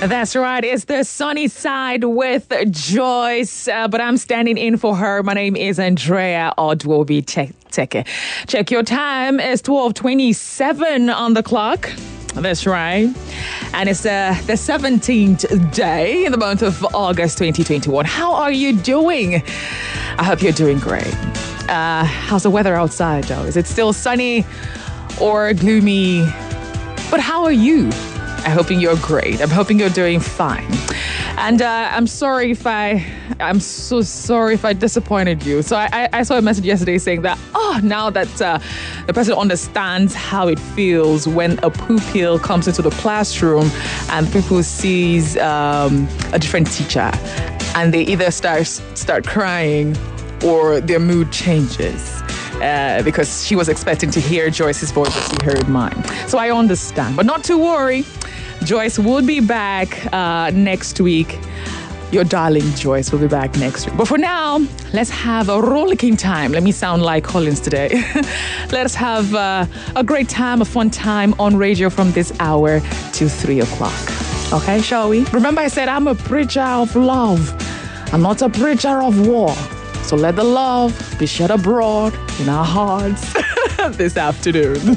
That's right. It's the sunny side with Joyce, but I'm standing in for her. My name is Andrea Odwobi. Check your time. It's 12:27 on the clock. That's right. And it's the 17th day in the month of August 2021. How are you doing? I hope you're doing great. How's the weather outside, though? Is it still sunny or gloomy? But how are you? I'm hoping you're great. I'm hoping you're doing fine. And I'm so sorry if I disappointed you. So I saw a message yesterday saying that, now that the person understands how it feels when a pupil comes into the classroom and people sees a different teacher and they either start crying or their mood changes. Because she was expecting to hear Joyce's voice as she heard mine. So I understand. But not to worry. Joyce will be back next week. Your darling Joyce will be back next week. But for now, let's have a rollicking time. Let me sound like Collins today. Let's have a great time, a fun time on radio from this hour to 3 o'clock. Okay, shall we? Remember I said I'm a preacher of love. I'm not a preacher of war. So let the love be shed abroad in our hearts this afternoon.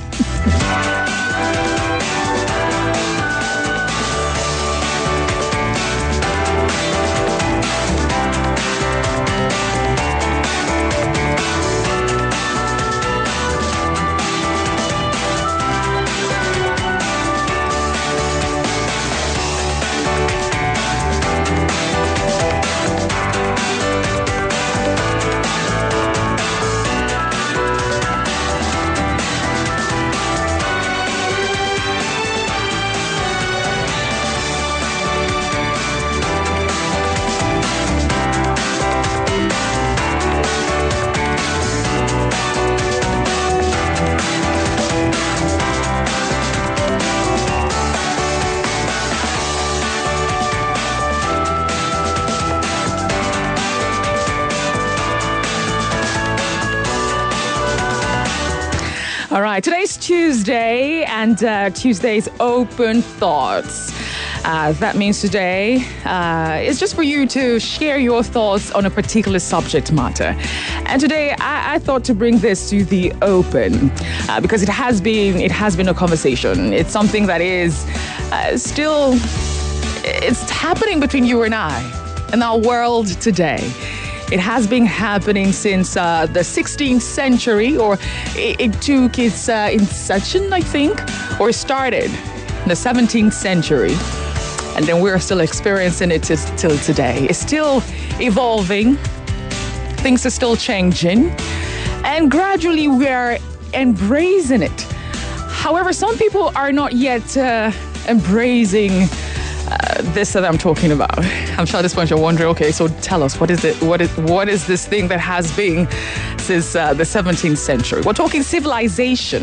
All right, today's Tuesday, and Tuesday's Open Thoughts. That means today is just for you to share your thoughts on a particular subject matter. And today, I thought to bring this to the open because it has been a conversation. It's something that is still, it's happening between you and I in our world today. It has been happening since the 16th century, or it took its inception, I think, or started in the 17th century. And then we're still experiencing it till today. It's still evolving. Things are still changing. And gradually we are embracing it. However, some people are not yet embracing this that I'm talking about. I'm sure at this point you're wondering, okay, so tell us, what is it? What is this thing that has been since the 17th century? We're talking civilization.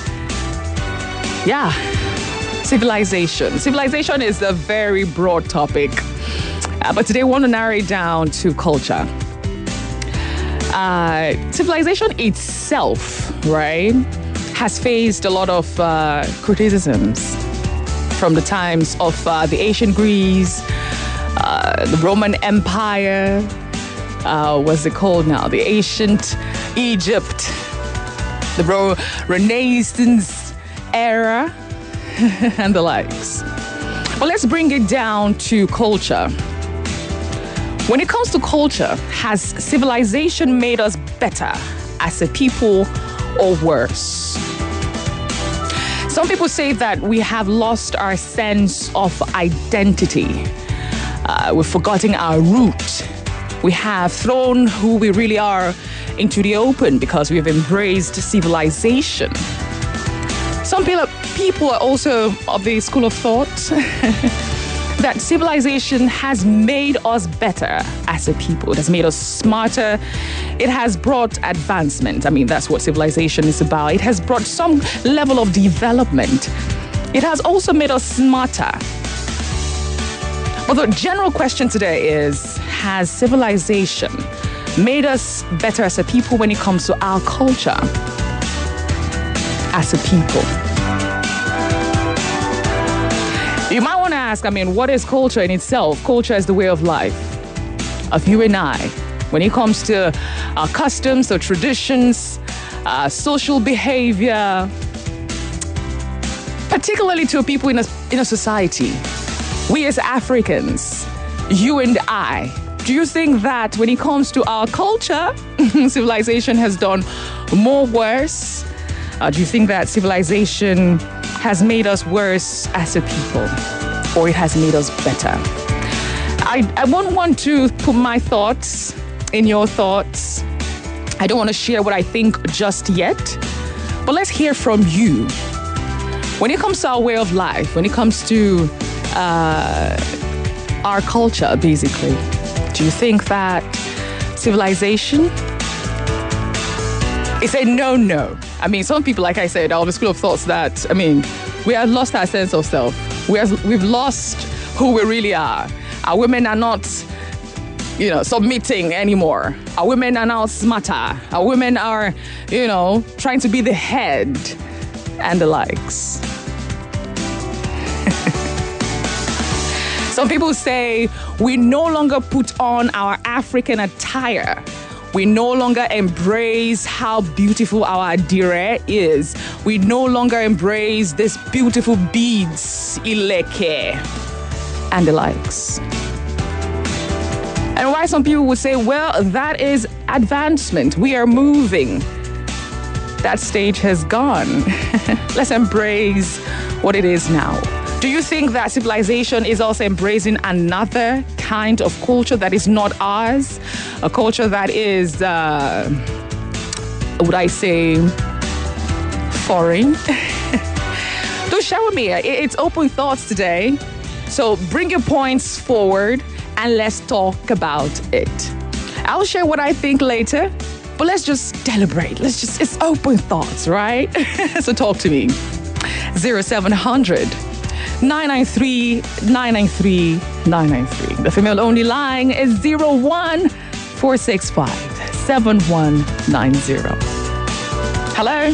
Yeah, civilization. Civilization is a very broad topic, but today we want to narrow it down to culture. Civilization itself, right, has faced a lot of criticisms from the times of the ancient Greece, the Roman Empire, what's it called now? The ancient Egypt, the Renaissance era, and the likes. But let's bring it down to culture. When it comes to culture, has civilization made us better as a people or worse? Some people say that we have lost our sense of identity. We've forgotten our roots. We have thrown who we really are into the open because we've embraced civilization. Some people are also of the school of thought that civilization has made us better as a people. It has made us smarter. It has brought advancement. I mean, that's what civilization is about. It has brought some level of development. It has also made us smarter. But the general question today is, has civilization made us better as a people when it comes to our culture as a people? You might want to ask, what is culture in itself? Culture is the way of life of you and I. When it comes to our customs or traditions, social behavior, particularly to people in a society, we as Africans, you and I, do you think that when it comes to our culture, civilization has done more worse? Do you think that civilization has made us worse as a people, or it has made us better? I won't want to put my thoughts in your thoughts. I don't want to share what I think just yet, but let's hear from you. When it comes to our way of life, when it comes to our culture, basically, do you think that civilization is a no-no? Some people, like I said, are of the school of thoughts that, we have lost our sense of self. We've lost who we really are. Our women are not, submitting anymore. Our women are now smarter. Our women are, trying to be the head and the likes. Some people say we no longer put on our African attire. We no longer embrace how beautiful our adire is. We no longer embrace these beautiful beads, ileke, and the likes. And why some people would say, well, that is advancement. We are moving. That stage has gone. Let's embrace what it is now. Do you think that civilization is also embracing another kind of culture that is not ours? A culture that is, would I say, foreign? Do share with me. It's open thoughts today. So bring your points forward and let's talk about it. I'll share what I think later, but let's just deliberate. It's open thoughts, right? So talk to me. 0700 993 993 993. The female only line is 01465 7190. Hello.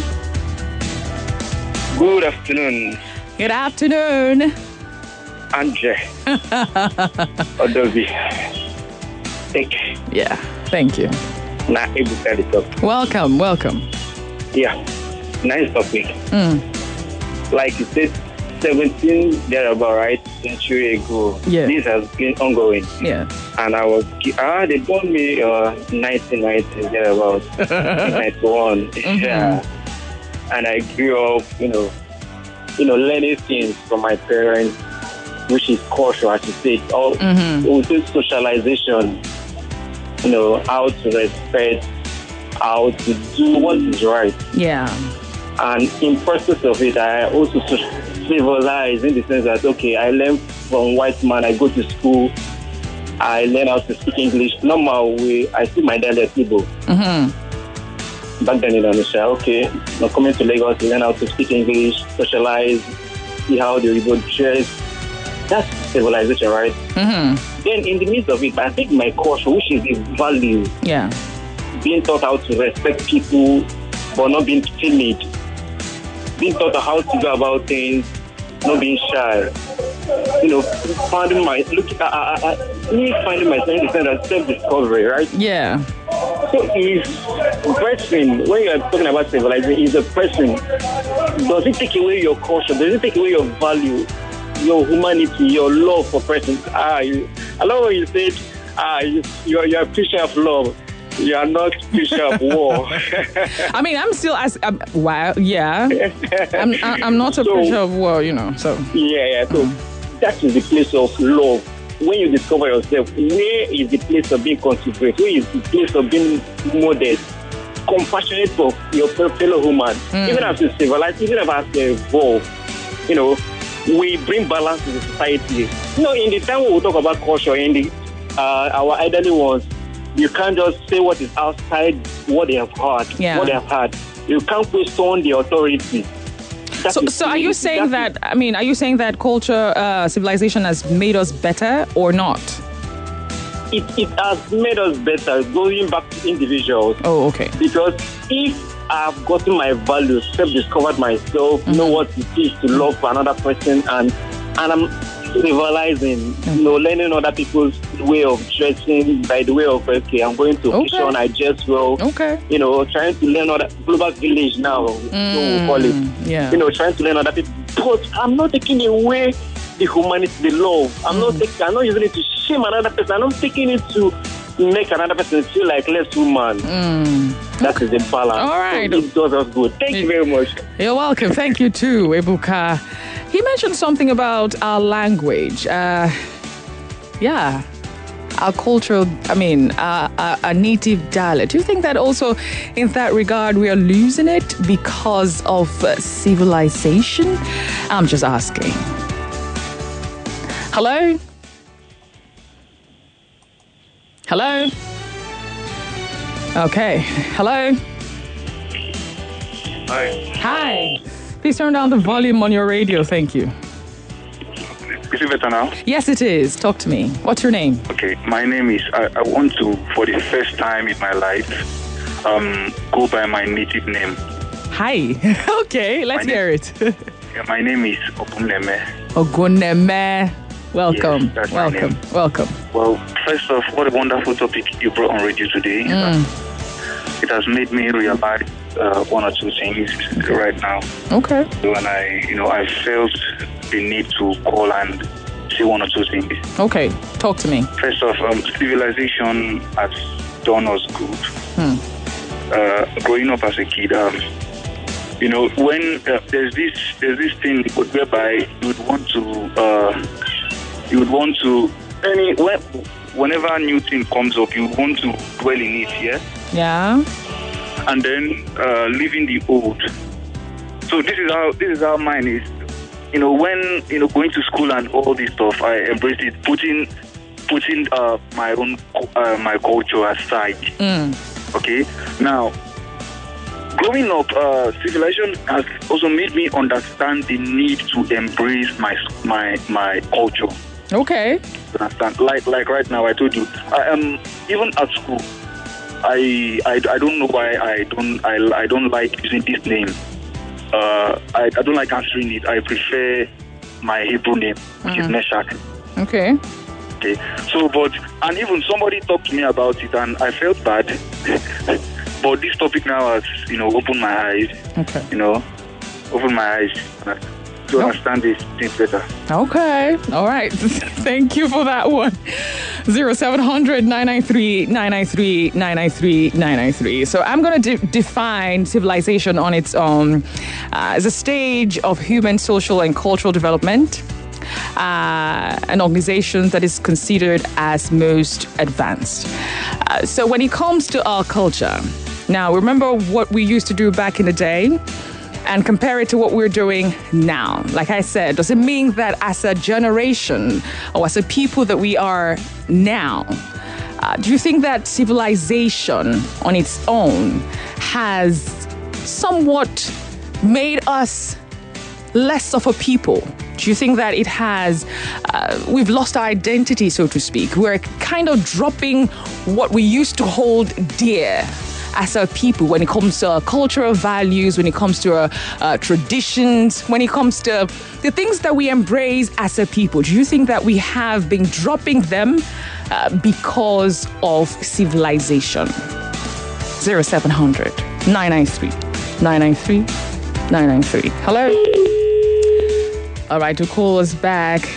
Good afternoon. Good afternoon. Andre. Odobi. Thank you. Yeah, thank you. Not able to talk. Welcome. Yeah, nice topic. Like you said, 17 thereabout, right? Century ago. Yeah. This has been ongoing. Yeah. And they born me 1990 thereabout, 91. Yeah. And I grew up, learning things from my parents, which is culture, as you say. All with this socialization, how to respect, how to do what is right. Yeah. And in process of it, I also civilize in the sense that, okay, I learn from white man, I go to school, I learn how to speak English. Normal way, I speak my dialect Igbo. Back then in Onitsha, okay, now coming to Lagos, learn how to speak English, socialize, see how the Igbo dress. That's civilization, right? Then in the midst of it, I think my culture, which is the value, being taught how to respect people, but not being timid, being taught how to go about things, not being shy. Finding myself in the sense of self-discovery, right? Yeah. So is person, when you are talking about civilization, is a person, does it take away your culture? Does it take away your value, your humanity, your love for persons? I love what you said, you're a preacher of love. You are not preacher of war. I'm still I'm not a preacher of war, so. Yeah. So that is the place of love. When you discover yourself, where is the place of being considerate? Where is the place of being modest, compassionate for your fellow human? Even as you civilize, even as you evolve, we bring balance to the society. In the time when we talk about culture, in the our elderly ones, you can't just say what is outside what they have heard, what they have had. You can't question the authority. So are you saying that, are you saying that culture, civilization has made us better or not? It has made us better, going back to individuals. Oh, okay. Because if I've gotten my values, self-discovered myself, know what it is to love another person, and I'm civilizing, learning other people's way of dressing by the way of, okay, I'm going to occasion, I dress well. Okay. Trying to learn other global village now, so we call it. Yeah. Trying to learn other people. But I'm not taking away the humanity, the love. I'm not using it to shame another person. I'm not taking it to make another person feel like less human. That is the balance. All right. So it does us good. Thank you very much. You're welcome. Thank you too, Ebuka. He mentioned something about our language. Our cultural, our native dialect. Do you think that also, in that regard, we are losing it because of civilization? I'm just asking. Hello? Hello? Okay. Hello? Hi. Please turn down the volume on your radio. Thank you. Is it better now? Yes, it is. Talk to me. What's your name? Okay, my name is, I want to, for the first time in my life, go by my native name. Hi. Okay, let's hear it. My name is Oguneme. Oguneme. Welcome. Yes, welcome. Welcome. Well, first off, what a wonderful topic you brought on radio today. It has made me realize one or two things right now. Okay. So when I felt the need to call and say one or two things. Okay, talk to me. First off, civilization has done us good. Growing up as a kid, when there's this thing whereby you would want to whenever a new thing comes up, you want to dwell in it, yeah? Yeah. And then leaving the old. So this is how mine is. When going to school and all this stuff, I embraced it, putting my own my culture aside. Okay. Now, growing up, civilization has also made me understand the need to embrace my culture. Okay. Understand? Like right now, I told you, I am even at school. I don't know why I don't like using this name. I don't like answering it. I prefer my Hebrew name, which is Meshach. Okay. Okay. So, and even somebody talked to me about it, and I felt bad. But this topic now has, opened my eyes. Okay. Opened my eyes to understand these things better. Okay. All right. Thank you for that one. 0700-993-993-993-993. So I'm going to define civilization on its own as a stage of human, social, and cultural development. An organization that is considered as most advanced. So when it comes to our culture, now remember what we used to do back in the day and compare it to what we're doing now. Like I said, does it mean that as a generation or as a people that we are now, do you think that civilization on its own has somewhat made us less of a people? Do you think that it has, we've lost our identity, so to speak? We're kind of dropping what we used to hold dear as a people when it comes to our cultural values, when it comes to our traditions, when it comes to the things that we embrace as a people. Do you think that we have been dropping them because of civilization? 0700 993 993 993. Hello? All right, to call us back.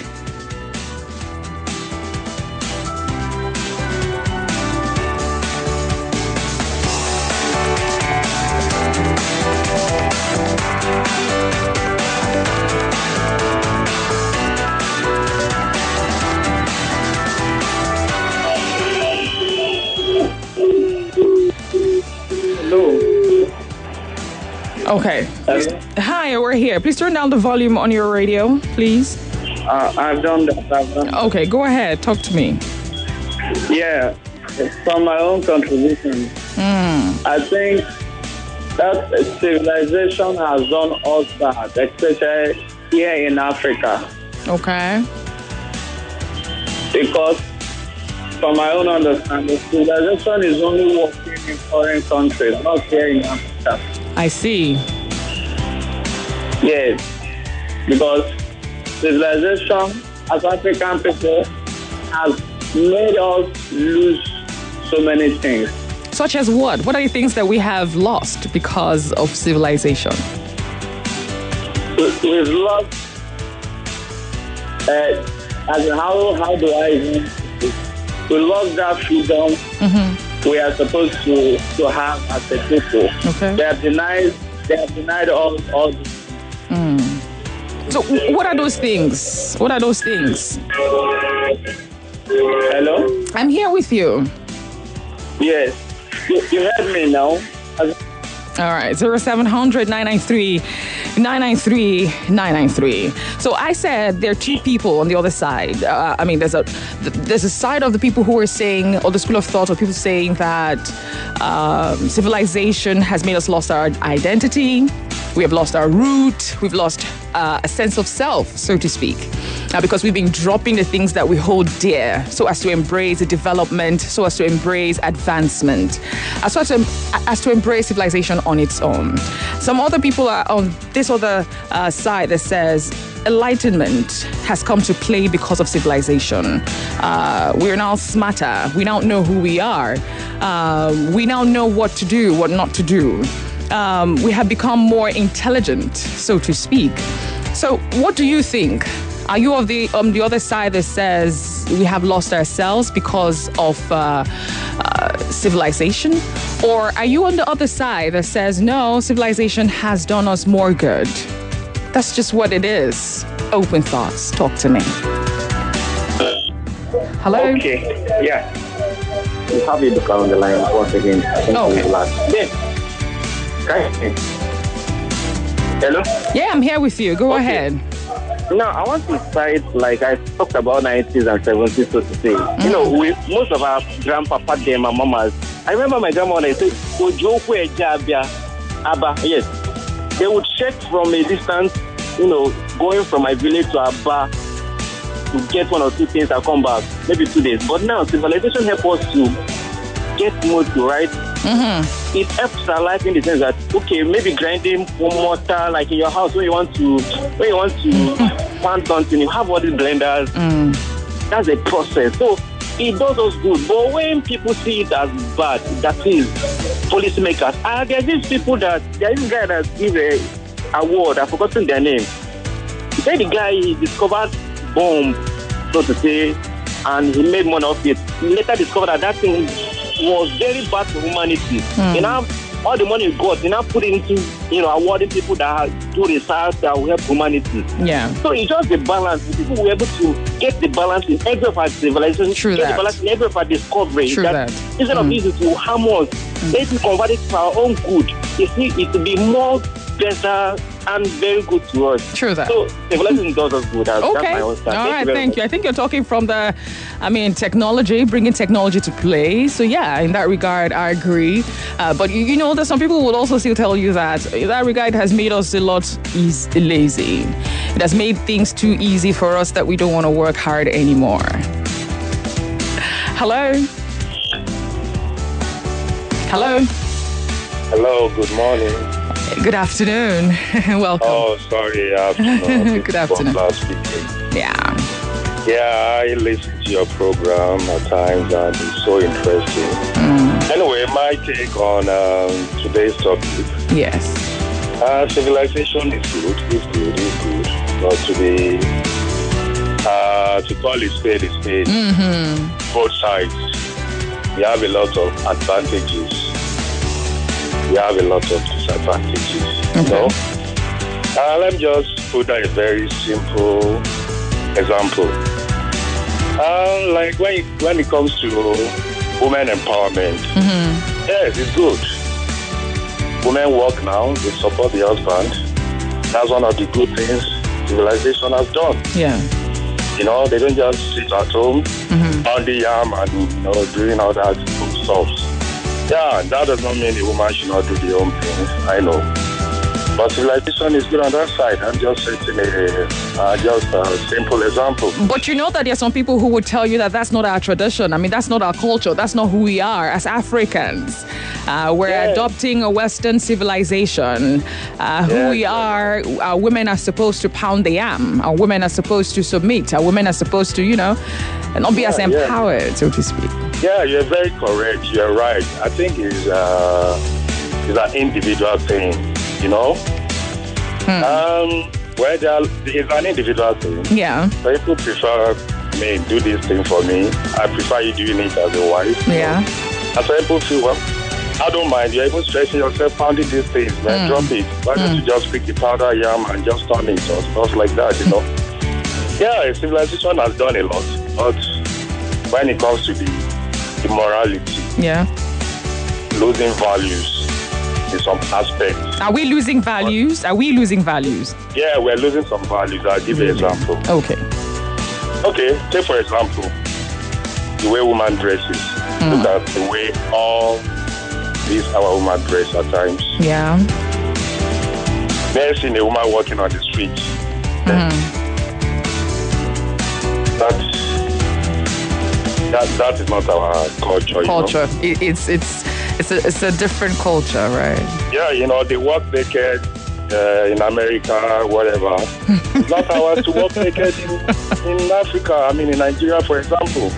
Okay. Hi, we're here. Please turn down the volume on your radio, please. I've done that. Okay, go ahead. Talk to me. Yeah, from my own contribution, I think that civilization has done us bad, especially here in Africa. Okay. Because from my own understanding, civilization is only working in foreign countries, not here in Africa. I see. Yes, because civilization as African people, have made us lose so many things. Such as what? What are the things that we have lost because of civilization? We've lost, as in how do I even, we lost that freedom we are supposed to have as a people. Okay. They have denied all this. So what are those things? What are those things? Hello? I'm here with you. Yes. You heard me now? All right, 0700 993 993. So I said there are two people on the other side. There's a side of the people who are saying, or the school of thought, or people saying that civilization has made us lost our identity. We have lost our root. We've lost a sense of self, so to speak. Because we've been dropping the things that we hold dear so as to embrace the development, so as to embrace advancement, as to embrace civilization on its own. Some other people are on this other side that says enlightenment has come to play because of civilization. We're now smarter. We now know who we are. We now know what to do, what not to do. We have become more intelligent, so to speak. So what do you think? Are you on the other side that says we have lost ourselves because of civilization? Or are you on the other side that says, no, civilization has done us more good? That's just what it is. Open thoughts. Talk to me. Hello? Okay, yeah. You have it on the line once again. Okay. Hello? Yeah, I'm here with you. Go ahead. Now, I want to cite, like I talked about 90s and 70s, so to say. You know, most of our grandpapa, them, and mamas, I remember my grandma when I said, Abba, yes. They would check from a distance, going from my village to Abba to get one or two things and come back, maybe 2 days. But now, civilization helps us to get motor, right? It helps our life in the sense that, okay, maybe grinding one mortar, like in your house when you want to plant something, you have all these blenders. That's a process. So it does us good. But when people see it as bad, that is policymakers. There's these people there's this guy that gives a award, I've forgotten their name. He said the guy, he discovered bomb, so to say, and he made money off it. He later discovered that thing was very bad for humanity. All the money he got, he now put it into, awarding people that do research that will help humanity. Yeah. So it's just the balance. People were able to get the balance in every of our civilization, the balance in every of our discovery. Instead of using to harm us, let's convert it to our own good. It will be more better and very good to us. True that. So civilization does us good. That's my own stand. All right, thank you. I think you're talking from technology, bringing technology to play. So yeah, in that regard, I agree. But that some people will also still tell you that in that regard has made us a lot lazy. It has made things too easy for us that we don't want to work hard anymore. Hello? Hello? Hello, good morning. Good afternoon. Welcome. Oh, sorry. Afternoon. Good afternoon. Yeah. Yeah, I listen to your program at times and it's so interesting. Anyway, my take on today's topic. Yes. Civilization is good. It's good. But to call it spade is spade. Both sides. We have a lot of advantages. We have a lot of disadvantages. Okay. Let me just put a very simple example. Like when it comes to women empowerment, yes, it's good. Women work now, they support the husband. That's one of the good things civilization has done. Yeah. They don't just sit at home, on the yam and doing all that stuff. Yeah, that does not mean the woman should not do the own things, I know. But civilization is good on that side. I'm just setting a simple example. But you know that there are some people who would tell you that that's not our tradition. I mean, that's not our culture. That's not who we are as Africans. We're adopting a Western civilization. Who we are, our women are supposed to pound the yam. Our women are supposed to submit. Our women are supposed to, and not be as empowered, so to speak. Yeah, you're very correct. You're right. I think it's an individual thing, it's an individual thing. Yeah. People prefer me do this thing for me. I prefer you doing it as a wife. Yeah. And so people feel, well, I don't mind. You're even stretching yourself, pounding these things, man. Drop it. Why don't you just pick the powder yam and just turn it or stuff like that, Yeah, civilization has done a lot. But when it comes to the morality, losing values in some aspects. Are we losing values? Yeah, we're losing some values. I'll give you an example. Okay, take for example, the way women dresses. Look at the way all these our women dress at times. Yeah. Never seen a woman walking on the street. That is not our culture. It's a different culture, right? Yeah, they walk naked in America, whatever. It's not ours to walk naked in Africa. I mean, in Nigeria, for example.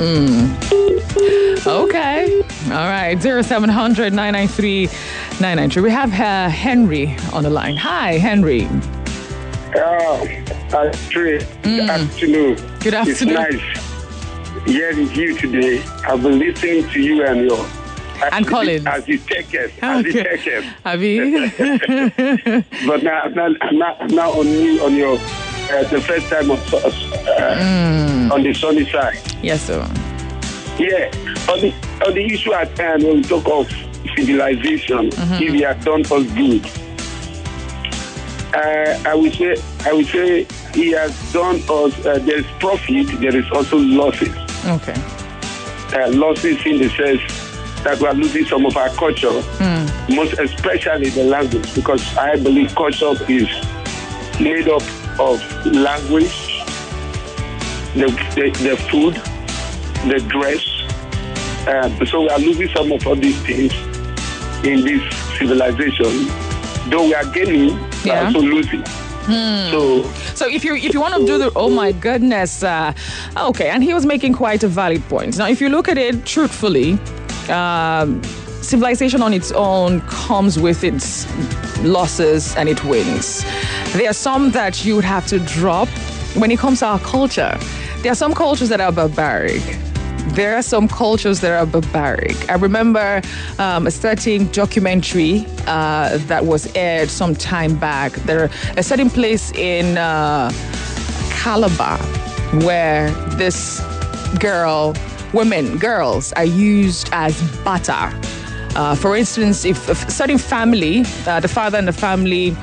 Okay. All right. 0700 993 993. We have Henry on the line. Hi, Henry. Good afternoon. Good afternoon. It's nice hearing you today. I've been listening to you and your and Collins as you take it. Abi. But now on your the first time on the sunny side. Yes, sir. Yeah. On the issue at hand, when we talk of civilization, if you have done us good, I would say he has done us. There is profit. There is also losses. Okay. Losses in the sense that we are losing some of our culture, most especially the language, because I believe culture is made up of language, the food, the dress. So we are losing some of all these things in this civilization. Though we are gaining, we are also losing. So if you want to do the oh my goodness, okay, and he was making quite a valid point. Now, if you look at it truthfully, civilization on its own comes with its losses and its wins. There are some that you would have to drop when it comes to our culture. There are some cultures that are barbaric. There are some cultures that are barbaric. I remember a certain documentary that was aired some time back. There a certain place in Calabar where this girls are used as butter. For instance, if a certain family, the father in the family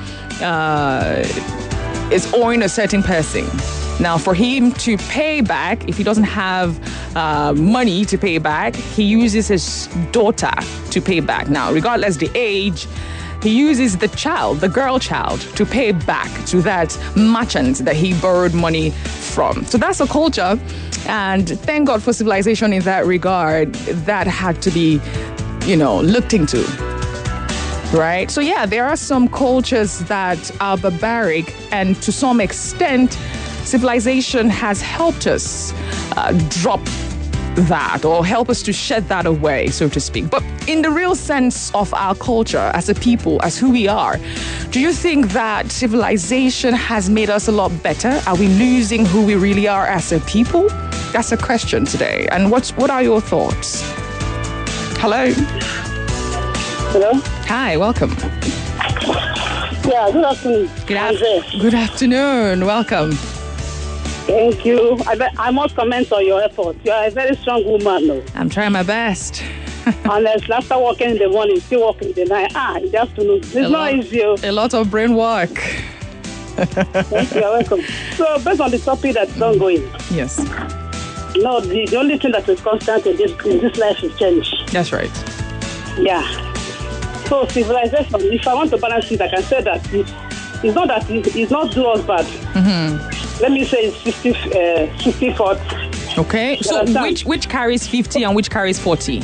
is owing a certain person. Now, for him to pay back, if he doesn't have money to pay back, he uses his daughter to pay back. Now, regardless the age, he uses the girl child, to pay back to that merchant that he borrowed money from. So that's a culture. And thank God for civilization in that regard. That had to be, looked into. Right? So yeah, there are some cultures that are barbaric, and to some extent, civilization has helped us drop that or help us to shed that away, so to speak. But in the real sense of our culture as a people, as who we are, do you think that civilization has made us a lot better? Are we losing who we really are as a people? That's a question today. And what are your thoughts? Hello? Hello? Hi, welcome. Yeah, good afternoon. Good afternoon. Welcome. Thank you. I must comment on your effort. You are a very strong woman, though. I'm trying my best. Honestly, after working in the morning, still working in the night. In the afternoon. It's not easy. A lot of brain work. Thank you. You're welcome. So, based on the topic that's ongoing. Yes. No, the only thing that is constant in this life is change. That's right. Yeah. So, civilization, if I want to balance it, I can say that it's not that it's not do us bad. Let me say it's 50-40. Okay. So which carries 50 and which carries 40?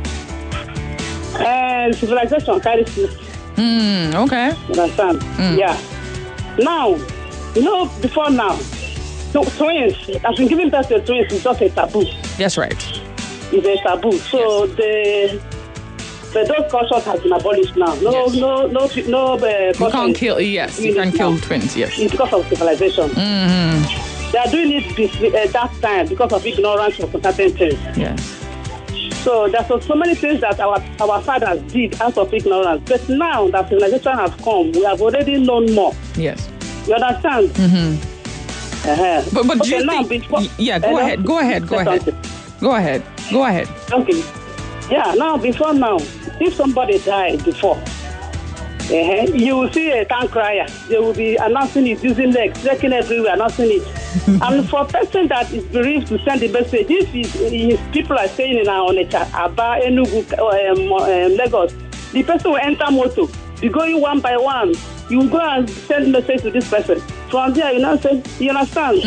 And civilization carries 50. Okay. You understand? Yeah. Now, before now, so twins, I've been giving birth to twins is just a taboo. That's right. It's a taboo. So those cultures have been abolished now. No. You can't kill. Yes, you can kill twins. Yes. It's because of civilization. They are doing it at that time because of ignorance of certain things. Yes. So there's so many things that our fathers did out of ignorance. But now that civilization has come, we have already known more. Yes. You understand? But okay, do you think? Go ahead. Okay. Yeah. Now, before now, if somebody died before, you will see a town crier. They will be announcing it using legs, trekking everywhere, announcing it. And for a person that is bereaved to send the message, if people are staying in Onitsha, Aba, Enugu, Lagos, the person will enter motor. You going one by one. You will go and send message to this person. From there, you understand?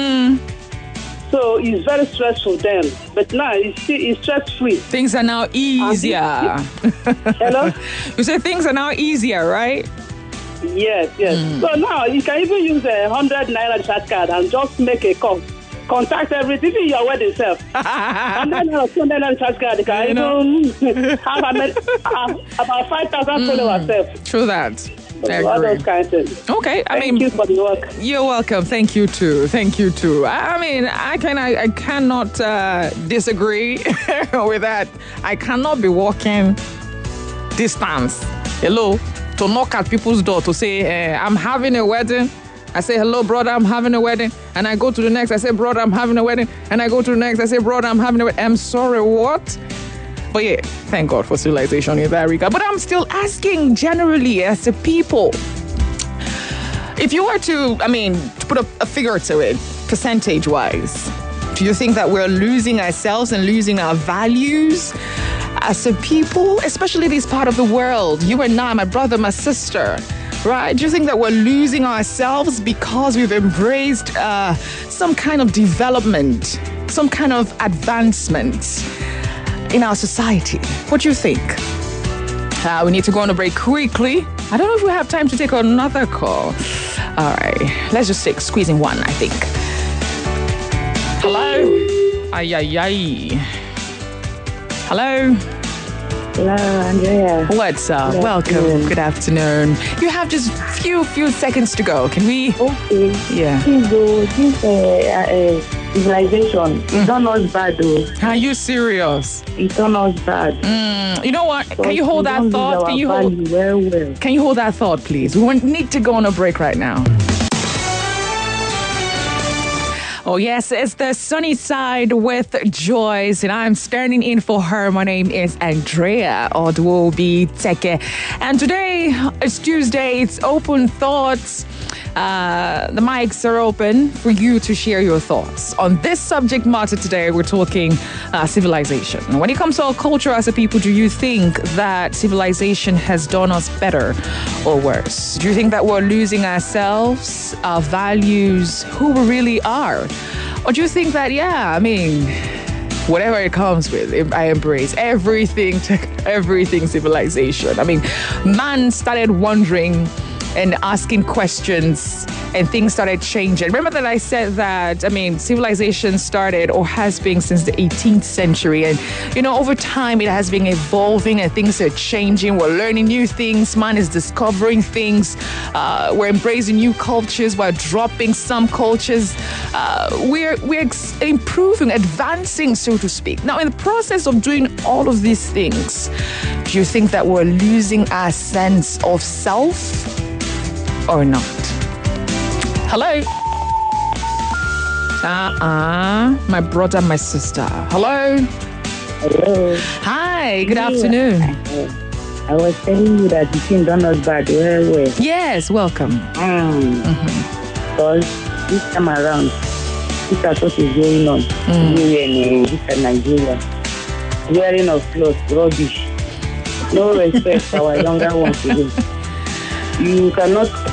So it's very stressful then. But now it's stress-free. Things are now easier. Hello? You say things are now easier, right? Yes. So now you can even use 100 naira chat card and just make a call. Contact everything, even your wedding self. 100 naira chat card, you can even have about 5,000 followers self. True that. All those kinds of things. Okay, Thank you for the work. You're welcome. Thank you too. I mean, I cannot disagree with that. I cannot be walking distance. Hello, to knock at people's door to say, I'm having a wedding. I say, hello, brother, I'm having a wedding. And I go to the next, I say, brother, I'm having a wedding. And I go to the next, I say, brother, I'm having a wedding. I'm sorry, what? But yeah, thank God for civilization in that regard. But I'm still asking generally as a people, if you were to put a figure to it, percentage-wise, do you think that we're losing ourselves and losing our values as a people, especially this part of the world? You and I, my brother, my sister, right? Do you think that we're losing ourselves because we've embraced some kind of development, some kind of advancement in our society? What do you think? We need to go on a break quickly. I don't know if we have time to take another call. All right, let's just take squeezing one, I think. Hello? Hello? Hello, Andrea. What's up? Welcome. Good afternoon. You have just few seconds to go. Can we? Okay. Yeah. Please go. This civilization, it's not us bad though. Are you serious? It's not us bad. You know what? Can you hold that thought? Can you hold? Well. Can you hold that thought, please? We need to go on a break right now. Oh, yes, it's the sunny side with Joyce, and I'm standing in for her. My name is Andrea Odwobi Teke. And today, it's Tuesday, it's Open Thoughts. The mics are open for you to share your thoughts. On this subject matter today, we're talking civilization. When it comes to our culture as a people, do you think that civilization has done us better or worse? Do you think that we're losing ourselves, our values, who we really are? Or do you think that, whatever it comes with, I embrace everything civilization? Man started wondering and asking questions, and things started changing. Remember that I said that, civilization started or has been since the 18th century. And, over time, it has been evolving and things are changing. We're learning new things. Man is discovering things. We're embracing new cultures. We're dropping some cultures. We're improving, advancing, so to speak. Now, in the process of doing all of these things, do you think that we're losing our sense of self or not? Hello? My brother, my sister. Hello? Hello. Hi, good afternoon. I was telling you that you think done us bad. Well. Yes, welcome. Because this time around, this is what is going on. This is Nigeria. Wearing of clothes, rubbish. No respect for our younger ones today. You cannot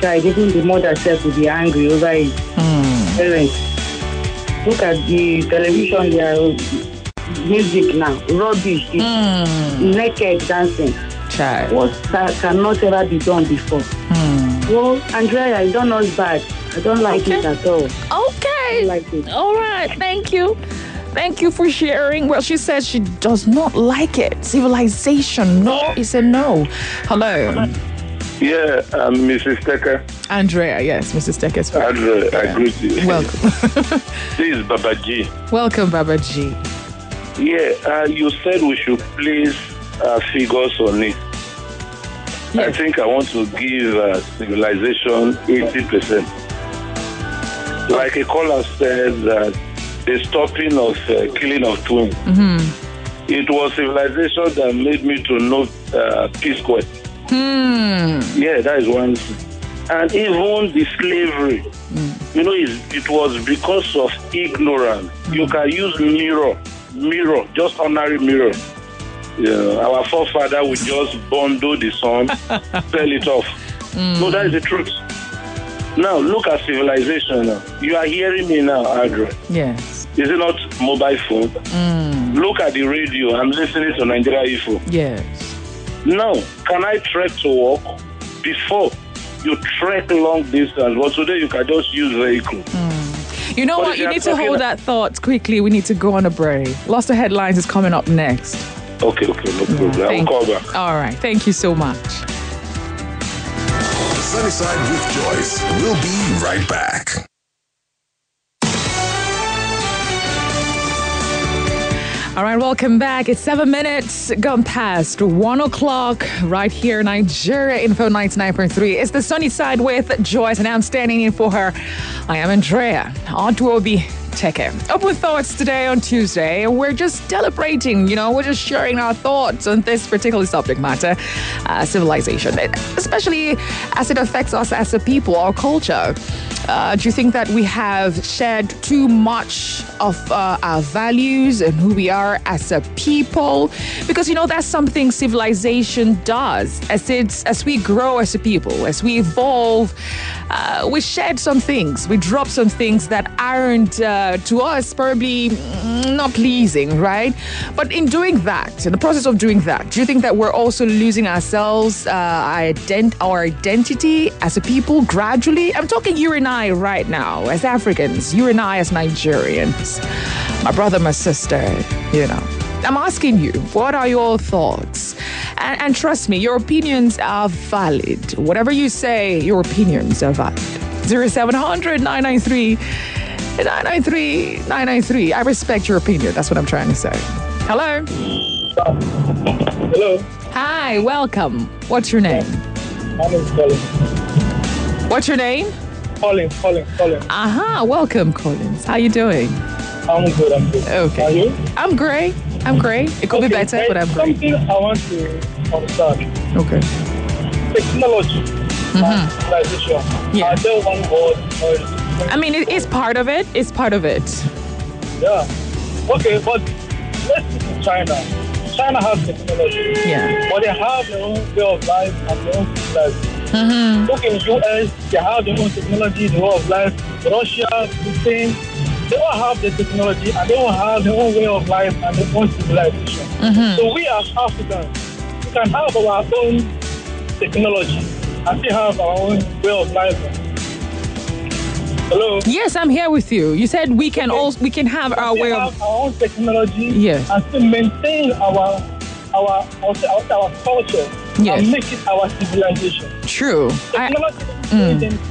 child, even the mother self will be angry over his parents. Look at the television, their music now, rubbish, naked dancing. Child. What that cannot ever be done before. Well, Andrea, I don't know it's bad. I don't like it at all. Okay. Like it. All right. Thank you. Thank you for sharing. Well, she says she does not like it. Civilization. No, it's a no. Hello. Yeah, Mrs. Tecker. Andrea, yes, Mrs. Tekes. Andrea, I greet you. Welcome. This is Baba G. Welcome, Baba G. Yeah, you said we should place figures on it. I Yes. think I want to give civilization 80%. Like a caller said, that the stopping of killing of twins. It was civilization that made me to know P-square. Yeah, that is one thing. And even the slavery, you know, it was because of ignorance. You can use mirror, just ordinary mirror. Our forefather would just bundle the sun, sell it off. No, that is the truth. Now, look at civilization now. You are hearing me now, Adra. Yes. Is it not mobile phone? Look at the radio. I'm listening to Nigeria Info. Yes. Now, can I trek to work? Before, you trek long distance, but today you can just use vehicle. You know But what? if You you are need to talking- hold that thought quickly. We need to go on a break. Lost the Headlines is coming up next. Okay, no problem. I will Thank- call back. All right. Thank you so much. Sunnyside with Joyce. We'll be right back. All right, welcome back. It's 7 minutes gone past 1 o'clock right here, Nigeria Info 99.3. It's the sunny side with Joyce, and I'm standing in for her. I am Andrea Odwobi Teke. Open Thoughts today on Tuesday. We're just celebrating, we're just sharing our thoughts on this particular subject matter, civilization, especially as it affects us as a people, our culture. Do you think that we have shared too much of our values and who we are as a people? Because, that's something civilization does. As we grow as a people, as we evolve, we shed some things. We drop some things that aren't, to us, probably not pleasing, right? But in doing that, in the process of doing that, do you think that we're also losing ourselves, our identity as a people gradually? I'm talking you and I right now as Africans, you and I as Nigerians, my brother, my sister, I'm asking you, what are your thoughts? And trust me, your opinions are valid. Whatever you say, your opinions are valid. 0700 993 993 993. I respect your opinion. That's what I'm trying to say. Hello. Hello. Hi, welcome. What's your name? My name is Colin. What's your name? Colin. Aha, welcome, Collins. How you doing? I'm good. Okay. Are you? I'm great. It could be better, but I'm great. Something I want to understand. Okay. Technology and civilization. Yeah. Are there one word or I mean, it's part of it. It's part of it. yeah. Okay, but let's look at China. China has technology. Yeah. But they have their own way of life and their own civilization. Look in the US, they have their own technology, their way of life. Russia, Ukraine, they all have their technology and they all have their own way of life and their own civilization. So we as Africans, we can have our own technology and still have our own way of life. Hello? Yes, I'm here with you. You said we can have our way of. Have our own technology Yes. and still maintain our culture Yes. and make it our civilization. True. Technology doesn't change anything.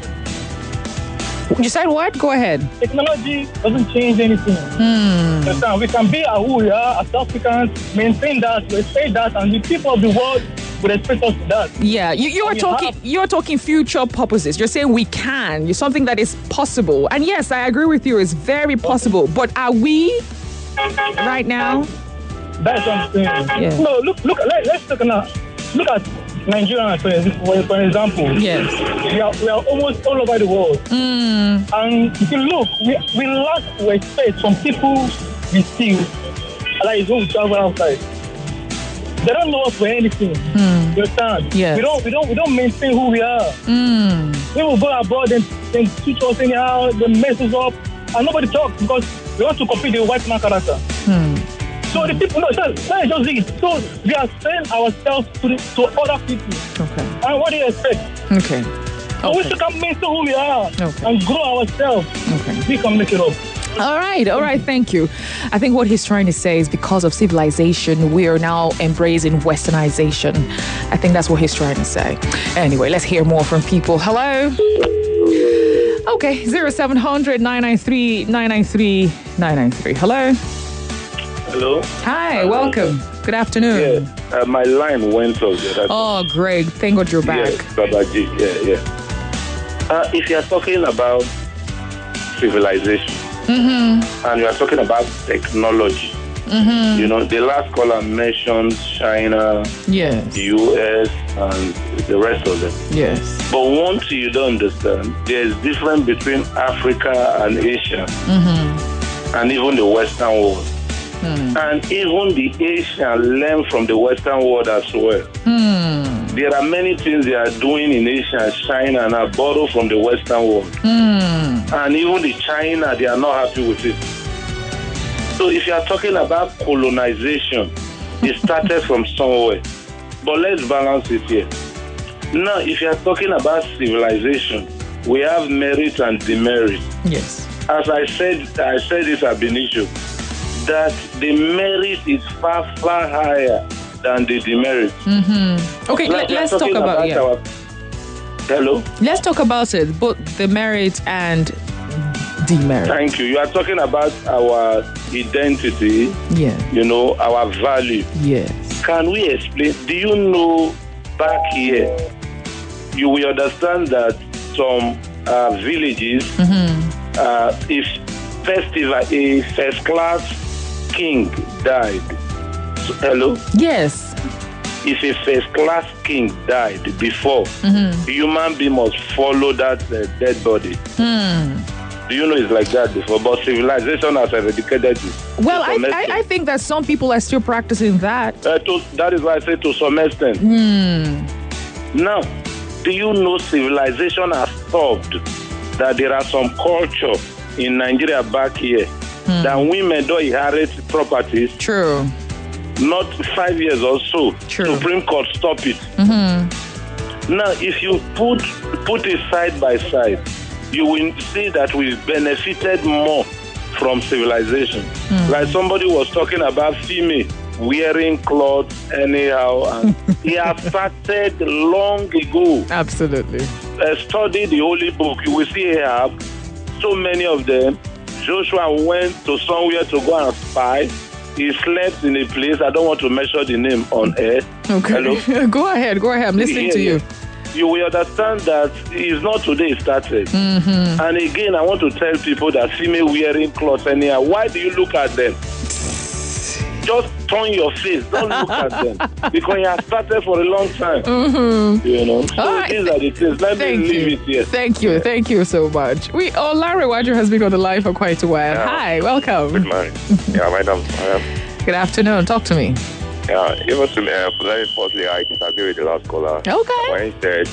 You said what? Go ahead. Technology doesn't change anything. Understand? We can be who we are as Africans, maintain that, respect that, and the people of the world would expect us to that. Yeah, you're talking future purposes. You're saying we can. You're something that is possible. And yes, I agree with you. It's very possible. But are we right now? That's what I'm saying. Yeah. No, let's look at Nigeria for example. Yes. We are almost all over the world. And if you look, we lack respect from people we see, like who travel outside. They don't know us for anything. You understand? Yes. We don't maintain who we are. We will go abroad and teach us anyhow, they mess us up, and nobody talks because we want to compete with white man character. So the people, no, that's just it. So we are selling ourselves to other people. Okay. And what do you expect? Okay. So we should come into who we are and grow ourselves. Okay. We can make it up. All right, thank you. I think what he's trying to say is because of civilization, we are now embracing westernization. I think that's what he's trying to say. Anyway, let's hear more from people. Hello? Okay, 0700-993-993-993. Hello? Hello? Hi, welcome. Good afternoon. Yeah, my line went off. Oh, great. Thank God you're back. Yes, Babaji. Yeah. If you are talking about civilization, and you are talking about technology, you know, the last caller mentioned China, US, and the rest of them. Yes. But one thing you don't understand, there is difference between Africa and Asia, and even the Western world. And even the Asian learn from the Western world as well. There are many things they are doing in Asia and China and are borrowed from the Western world. And even the China, they are not happy with it. So if you are talking about colonization, it started from somewhere. But let's balance it here. Now, if you are talking about civilization, we have merit and demerit. Yes. As I said it at Benicio, that the merit is far, far higher than the demerit. Okay, let's talk about Hello? Let's talk about it, both the merit and demerit. Thank you. You are talking about our identity, you know, our value. Yes. Can we explain? Do you know back here, you will understand that some villages, if a first-class king died. So, hello? Yes. If a first-class king died before, human being must follow that dead body. Do you know it's like that before? But civilization has eradicated it. Well, I think that some people are still practicing that. That is why I say to some extent. Now, do you know civilization has stopped that there are some culture in Nigeria back here that women don't inherit properties? True. Not 5 years or so. True. Supreme Court stop it. Now, if you put it side by side, you will see that we've benefited more from civilization. Like somebody was talking about female wearing clothes anyhow, and he has started long ago. Absolutely. Study the Holy Book. You will see Ahab, so many of them. Joshua went to somewhere to go and spy. He slept in a place. I don't want to mention the name on air. Okay. Hello? Go ahead. I'm listening to you. You will understand that it's not today it started. And again, I want to tell people that female wearing clothes anyhow, why do you look at them? Just turn your face. Don't look at them. Because it has started for a long time. You know? So these are the things. Let me leave it here. Thank you so much. Larry Wadger has been on the line for quite a while. Yeah. Hi, welcome. Good morning. Madam. Good afternoon. Talk to me. Even to very firstly, I disagree with the last caller. Okay. When he said,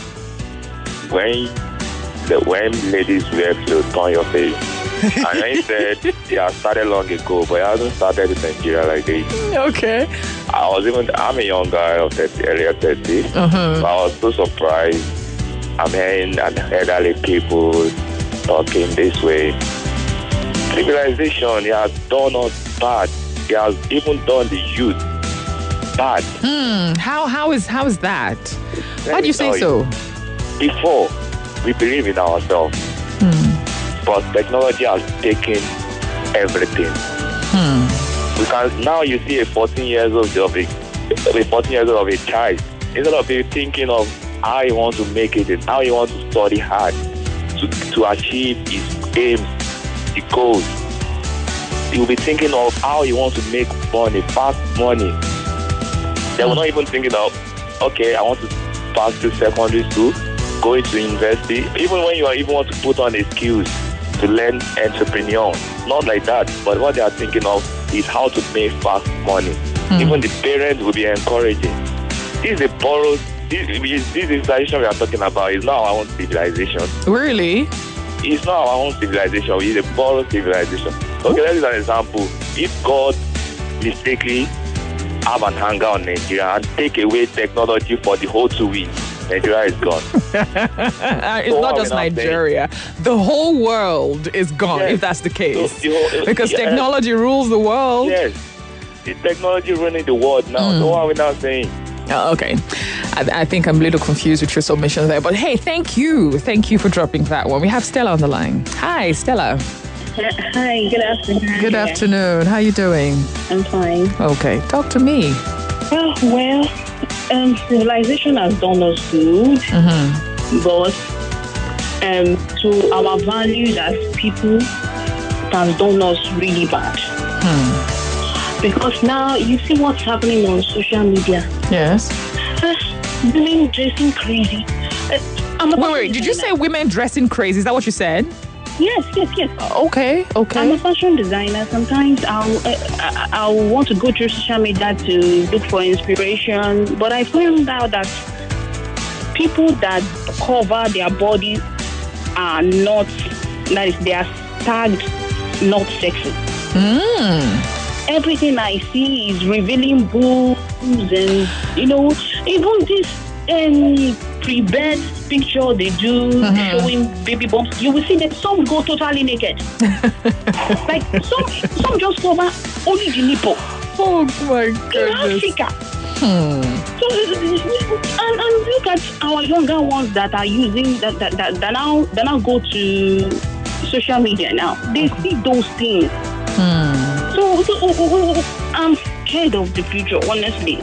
when ladies wear clothes, turn your face. And when he said, it started long ago, but it hasn't started in Nigeria like this. Okay. I'm a young guy of 30, earlier 30. But I was so surprised. I'm hearing elderly people talking this way. Civilization, it has done us bad. It has even done the youth bad. How is that? Why do you say so? Before, we believe in ourselves. But technology has taken everything. Because now you see a 14 years old of a child, instead of thinking of how he wants to make it and how he wants to study hard to achieve his aims, his goals, he will be thinking of how he wants to make money, fast money. They will not even thinking of, okay, I want to pass through secondary school, go into university. Even when you want to put on the skills to learn entrepreneur, not like that. But what they are thinking of is how to make fast money. Even the parents will be encouraging. This is a borrowed this civilization we are talking about is not our own civilization. Really? It's not our own civilization. It's a borrowed civilization. Okay, let's use an example. If God mistakenly have an anger on Nigeria and take away technology for the whole 2 weeks, Nigeria is gone. It's not just Nigeria. The whole world is gone, if that's the case. So because technology rules the world. Yes. The technology running the world now. So what are we now saying? Okay. I think I'm a little confused with your submission there. But hey, thank you. Thank you for dropping that one. We have Stella on the line. Hi, Stella. Hi, good afternoon. Good afternoon. How are you doing? I'm fine. Okay, talk to me. Well, civilization has done us good, but to our values as people, it has done us really bad. Because now you see what's happening on social media. Yes. Women dressing crazy. Wait, did you say women dressing crazy? Is that what you said? Yes. Okay. I'm a fashion designer. Sometimes I'll want to go through social media to look for inspiration, but I found out that people that cover their body are not, that is, they are tagged not sexy. Everything I see is revealing boobs and, even this pre-bed picture they do showing baby bumps. You will see that some go totally naked. Like some just cover only the nipple. Oh my goodness. In Africa. So and look at our younger ones that are using that now go to social media now. They see those things. So I'm scared of the future, honestly.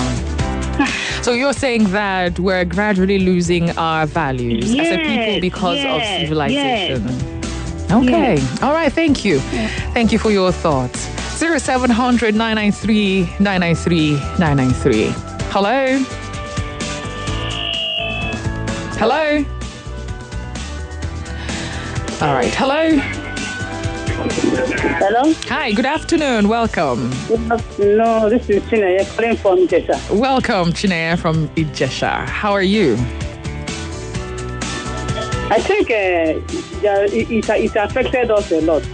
So you're saying that we're gradually losing our values as a people because of civilization. Yes. Okay. Yes. All right. Thank you. Thank you for your thoughts. 0700 993 993 993. Hello. Hello. All right. Hello. Hello? Hi, good afternoon. Welcome. Good afternoon. This is Chineye calling from Ijesha. Welcome, Chineye from Ijesha. How are you? I think it affected us a lot.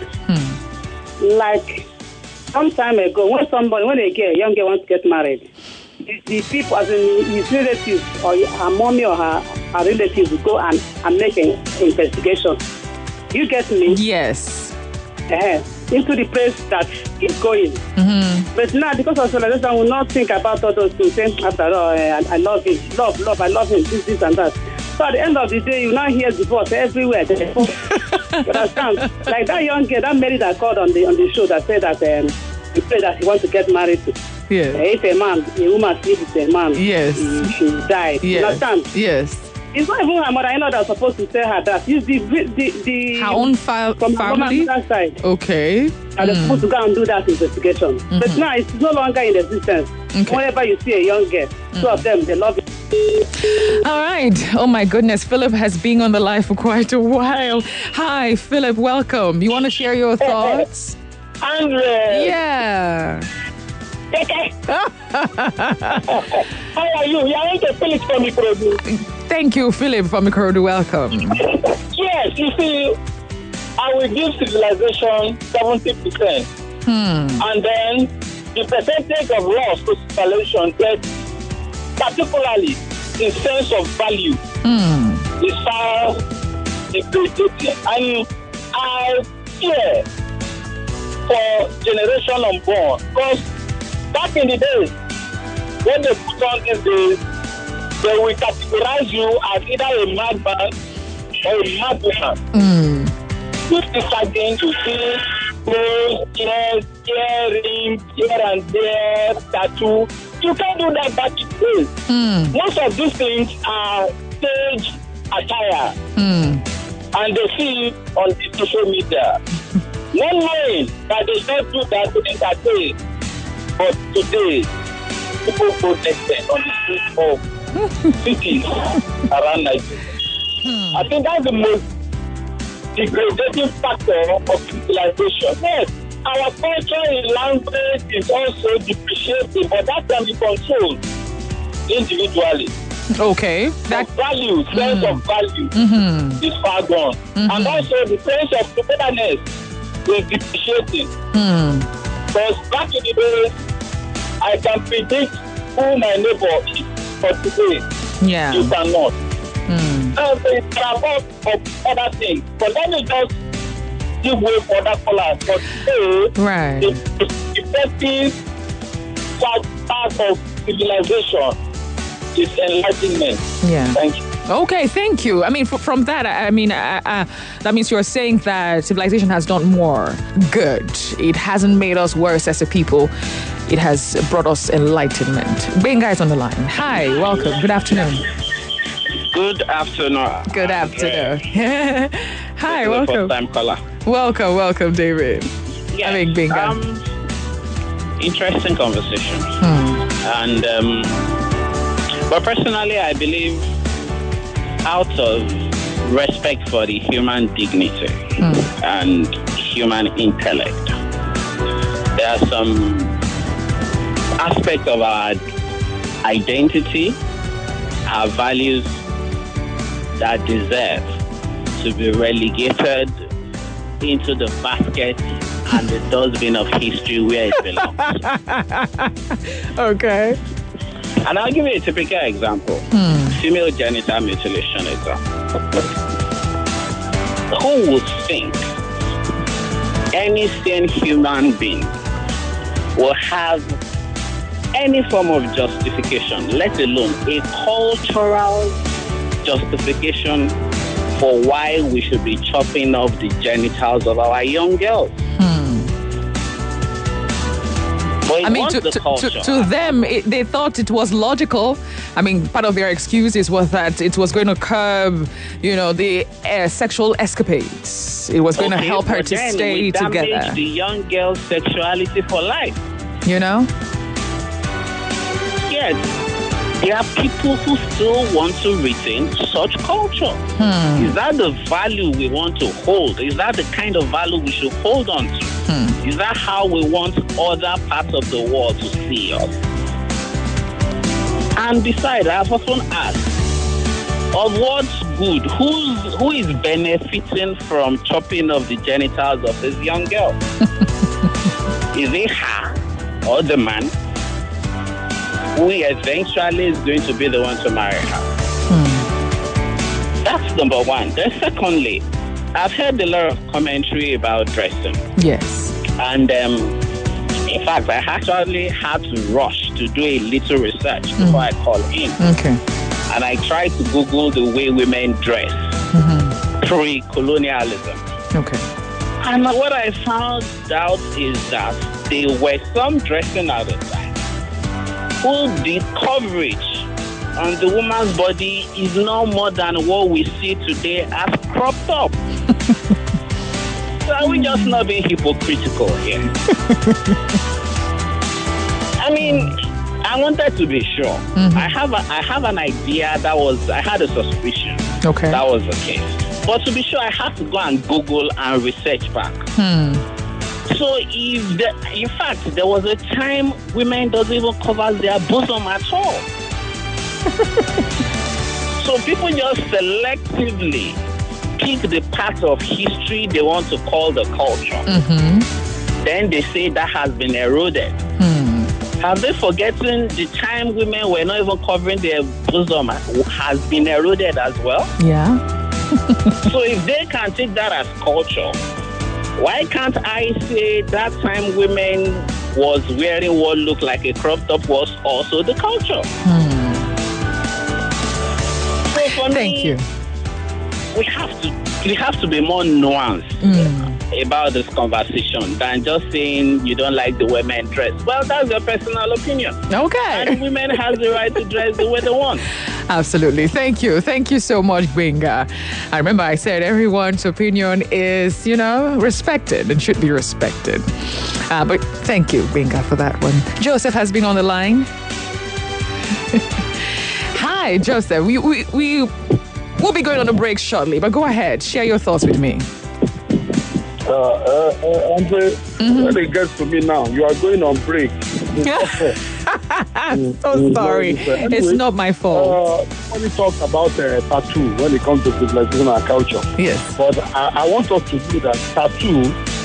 Like some time ago, when a young girl wants to get married, the people, as in his relatives or her mommy or her relatives, go and make an investigation. You get me? Yes. Into the place that is going. But now, because of civilization, I will not think about all those things. After all, I love him. I love him, this and that. So at the end of the day, you now hear divorce everywhere. You understand? Like that young girl, that Mary that called on the show that said that he prayed that he wants to get married to. Yes. If a woman sleeps with a man, yes, she will die. Yes. You understand? Yes. It's not even her mother-in-law that's supposed to tell her that. It's the her own from family. Her side. Okay. And they're supposed to go and do that investigation. But now it's no longer in existence. Okay. Whenever you see a young girl, two of them, they love it. All right. Oh my goodness. Philip has been on the live for quite a while. Hi, Philip. Welcome. You want to share your thoughts? Andre. Yeah. How are you? You are into Philip from Ikorodu. Thank you, Philip from Ikorodu. Welcome. Yes, you see, I will give civilization 70%. And then the percentage of loss to civilization gets, particularly in sense of value, is far increasing. And I fear for generation unborn, because back in the days, when they put on these days, they will categorize you as either a madman or a madwoman. With the again, you see those earrings, here and there, tattoo. You can't do that back in the days. Most of these things are stage attire. And they see it on the social media. Not knowing that they don't do that to entertain. But today, people protested on the streets of cities around Nigeria. I think that's the most degrading factor of civilization. Yes, our culture in language is also depreciating, but that can be controlled individually. Okay. That value, sense of value is far gone. And also the sense of togetherness is depreciating. Because back in the days, I can predict who my neighbor is for today. Yeah. You cannot. It's about other things. But let me just give way for other callers. But today, the effective part of civilization is enlightenment. Yeah. Thank you. Okay, thank you. I mean, from that, that means you're saying that civilization has done more good. It hasn't made us worse as a people. It has brought us enlightenment. Benga is on the line. Hi, welcome. Good afternoon. Good afternoon. Good afternoon. Hi, welcome. First time caller. Welcome, David. Yeah. I mean, Benga. Interesting conversation. And but personally, I believe out of respect for the human dignity and human intellect, there are some aspects of our identity, our values that deserve to be relegated into the basket and the dustbin of history where it belongs. Okay. And I'll give you a typical example. Female genital mutilation example. Who would think any sane human being will have any form of justification, let alone a cultural justification for why we should be chopping off the genitals of our young girls? I mean, to them, they thought it was logical. I mean, part of their excuses was that it was going to curb, the sexual escapades. It was going to help her to stay together. Damage the young girl's sexuality for life. Yes. There are people who still want to retain such culture. Is that the value we want to hold? Is that the kind of value we should hold on to? Is that how we want other parts of the world to see us? And besides, I have often asked, of what's good? Who is benefiting from chopping off the genitals of this young girl? Is it her or the man who eventually is going to be the one to marry her? That's number one. Then secondly, I've heard a lot of commentary about dressing. Yes. And in fact, I actually had to rush to do a little research before I call in. Okay. And I tried to Google the way women dress pre-colonialism. Okay. And what I found out is that there were some dressing at the time who the coverage on the woman's body is no more than what we see today as cropped up. So are we just not being hypocritical here? I mean, I wanted to be sure. I have an idea I had a suspicion that was the case. But to be sure, I had to go and Google and research back. So in fact, there was a time women doesn't even cover their bosom at all. So people just selectively pick the part of history they want to call the culture. Then they say that has been eroded. Have they forgotten the time women were not even covering their bosom has been eroded as well? Yeah. So if they can take that as culture, why can't I say that time women was wearing what looked like a crop top was also the culture? So for me, we have to be more nuanced about this conversation than just saying you don't like the way men dress. Well, that's your personal opinion. Okay. And women have the right to dress the way they want. Absolutely. Thank you. Thank you so much, Benga. I remember I said everyone's opinion is, respected and should be respected. But thank you, Benga, for that one. Joseph has been on the line. Hi, Joseph. We'll be going on a break shortly, but go ahead. Share your thoughts with me. Andre, when it gets to me now, you are going on break. I'm so sorry. Anyway, it's not my fault. When we talk about tattoo, when it comes to civilization and culture, yes. But I want us to do that. Tattoo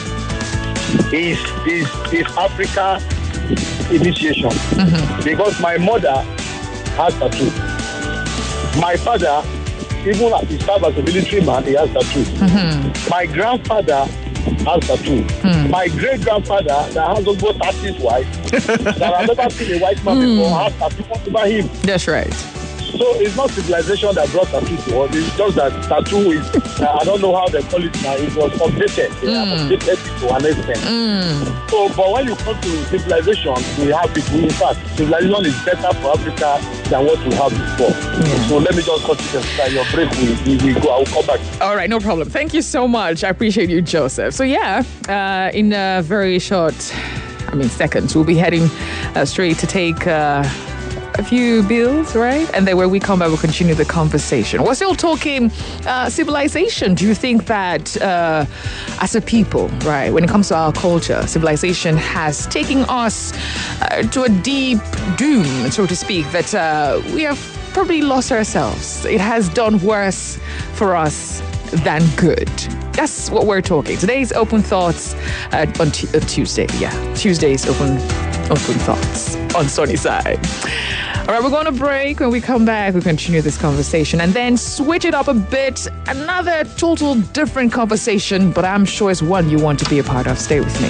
is Africa initiation. Because my mother has tattoo. My father, even as he served as a military man, he has tattoo. My grandfather has tattoo. My great grandfather that has almost 30 wives that I've never seen a white man before has tattoo over him. That's right. So it's not civilization that brought tattoo to us. It's just that tattoo is, I don't know how they call it now, it was updated. They have updated it to an extent. So, but when you come to civilization, we have people, in fact, civilization is better for Africa than what we have before. So let me just consider your break. We go. I will come back. All right, no problem. Thank you so much. I appreciate you, Joseph. So yeah, in a very short, seconds, we'll be heading straight to take a few bills, right? And then when we come back, we'll continue the conversation. We're still talking civilization. Do you think that as a people, right, when it comes to our culture, civilization has taken us to a deep doom, so to speak, that we have probably lost ourselves? It has done worse for us than good. That's what we're talking. Today's Open Thoughts on Tuesday. Yeah, Tuesday's Open Thoughts on Sunnyside. All right, we're going to break. When we come back, we'll continue this conversation and then switch it up a bit. Another total different conversation, but I'm sure it's one you want to be a part of. Stay with me.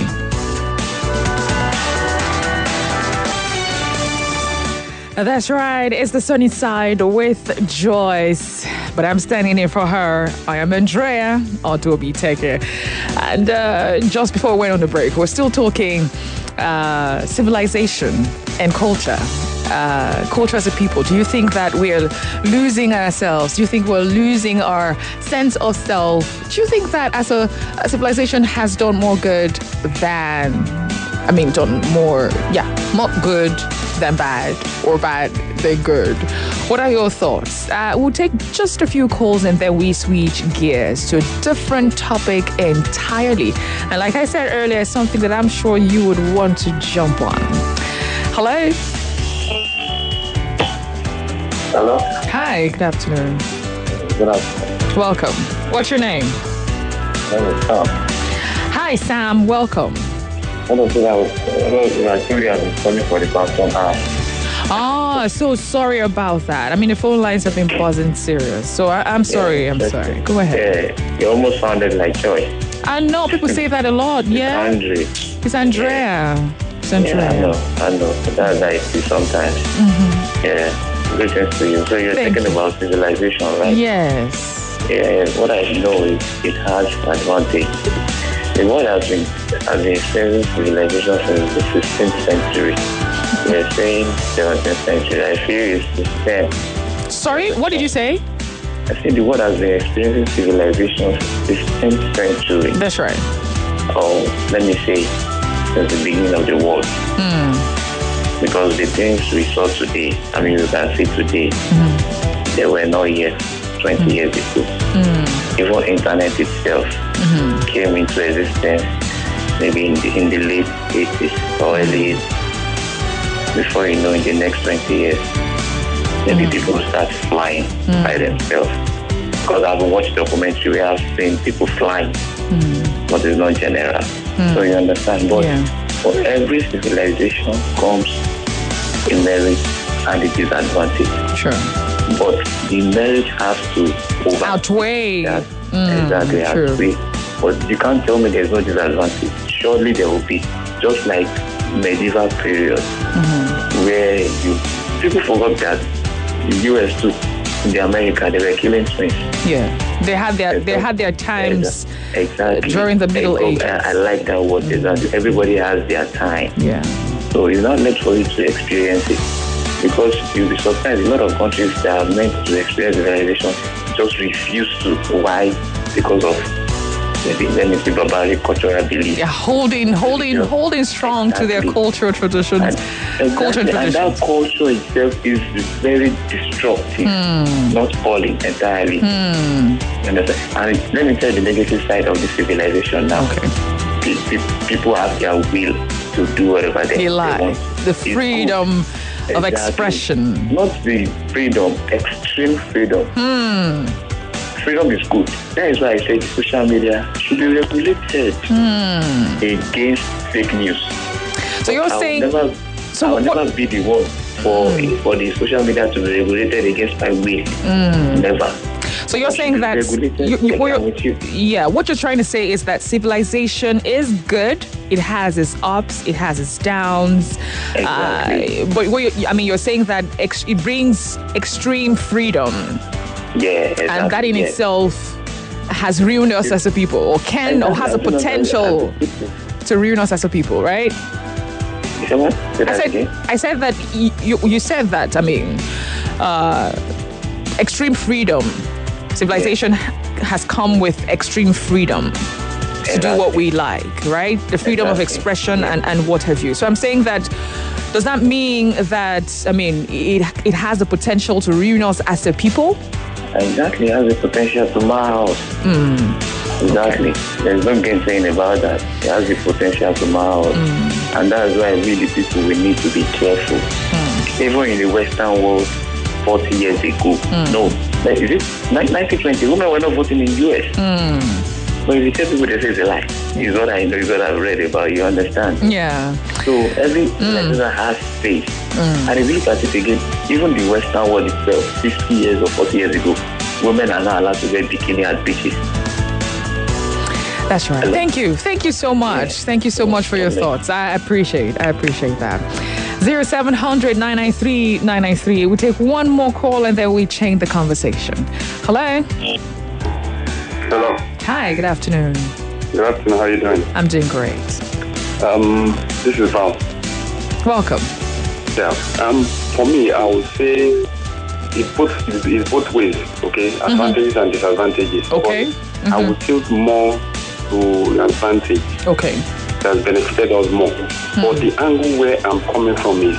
That's right. It's the Sunny Side with Joyce. But I'm standing in for her. I am Andrea Odobi Teke. And just before we went on the break, we're still talking civilization and culture. Culture as a people. Do you think that we're losing ourselves? Do you think we're losing our sense of self? Do you think that as a civilization has done more good than, done more good than bad, or bad than good? What are your thoughts? We'll take just a few calls and then we switch gears to a different topic entirely. And like I said earlier, something that I'm sure you would want to jump on. Hello? Hello? Hi, good afternoon. Good afternoon. Welcome. What's your name? My name is Sam. Hi, Sam. Welcome. I think we have been calling for the past 1 hour. So sorry about that. The phone lines have been buzzing serious. So I'm sorry. I'm sorry. Go ahead. Yeah, you almost sounded like Joy. I know. People say that a lot. Yeah. It's Andrea. It's Andrea. Yeah, I know. That's how it is sometimes. Yeah. Greetings to you. So you're thinking about civilization, right? Yes. Yeah, what I know is it has advantage. The world has been experiencing civilization since the 16th century. We're saying 17th century. I feel it's the same. Sorry, what did you say? I think the world has been experiencing civilization since the 16th century. That's right. Or let me say, since the beginning of the world. Because the things we saw today, you can see today, they were not yet 20 years ago. Even internet itself came into existence maybe in the late 80s or early 80s. Before you know, in the next 20 years, maybe people start flying by themselves. Because I've watched documentary where I've seen people flying, but it's not general. So you understand? But for every civilization comes a merit and a disadvantage. Sure. But the merit has to outweigh that. Exactly, outweigh. But you can't tell me there's no disadvantage. Surely there will be. Just like medieval period, where people forgot that the US too, in America, they were killing twins. Yeah, they had their times. Exactly. During the Middle Ages. I like that word. Everybody has their time. Yeah. So it's not left for you to experience it, because you'll be surprised. A lot of countries that are meant to experience civilization just refuse to. Why? Because of barbaric cultural beliefs. Yeah, holding strong to their cultural traditions. And that culture itself is very destructive, not falling entirely. And let me tell you the negative side of the civilization now. Okay. People have their will to do whatever they want. The freedom of expression. Not the freedom, extreme freedom. Freedom is good. That is why I say the social media should be regulated against fake news. So you're saying... I will never be the one for the social media to be regulated against my will. Never. So you're saying that... what you're trying to say is that civilization is good. It has its ups, it has its downs. Exactly. But you're saying that it brings extreme freedom. Yeah, exactly. And that in itself has ruined us as a people, or has a potential to ruin us as a people, right? I said that you said that. Extreme freedom. Civilization has come with extreme freedom to do what we like, right? The freedom of expression and what have you. So I'm saying that, does that mean that, it has the potential to ruin us as a people? Exactly, it has the potential to mar us. Exactly. Okay. There's no saying about that. It has the potential to mar us. And that's why we, the people, we need to be careful. Even in the Western world, 40 years ago, is it 1920? Women were not voting in the US. But if you tell people, they say it's a lie. It's what I know, it's what I've read about, you understand? Yeah. So every person has space. And if you look at it again, even the Western world itself, 50 years or 40 years ago, women are not allowed to wear bikini at beaches. That's right. Thank you. Thank you so much. Thank you so much for your thoughts. I appreciate that. 0700 993 993. We take one more call and then we change the conversation. Hello. Hello. Hi, good afternoon. Good afternoon, how are you doing? I'm doing great. This is Val. Welcome. Yeah. For me, I would say it's both ways, okay? Advantages and disadvantages. Okay. I would tilt more to the advantage. Okay. That has benefited us more. But the angle where I'm coming from is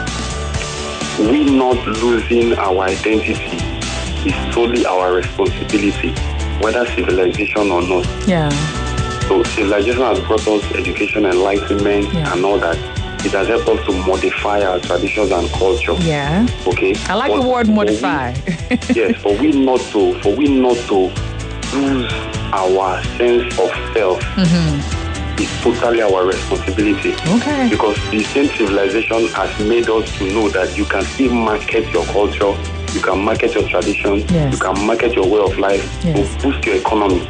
we not losing our identity is solely our responsibility, whether civilization or not. Yeah. So civilization has brought us education, enlightenment, and all that. It has helped us to modify our traditions and culture. Yeah. Okay. I like the word modify. Yes, for we not to lose our sense of self. Is totally our responsibility. Okay. Because the same civilization has made us to know that you can still market your culture, you can market your tradition, you can market your way of life to boost your economy.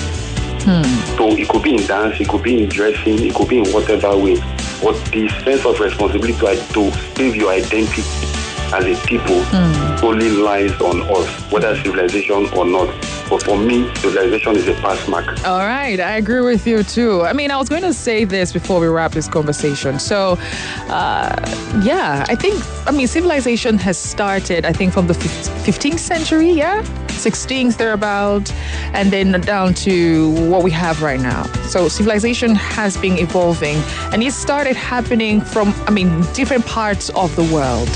So it could be in dance, it could be in dressing, it could be in whatever way. But the sense of responsibility to save your identity as a people only lies on us, whether civilization or not. But for me, civilization is a pass mark. All right, I agree with you too. I was going to say this before we wrap this conversation. So, I think civilization has started, I think, from the 15th century, 16th thereabout, and then down to what we have right now. So civilization has been evolving, and it started happening from, different parts of the world.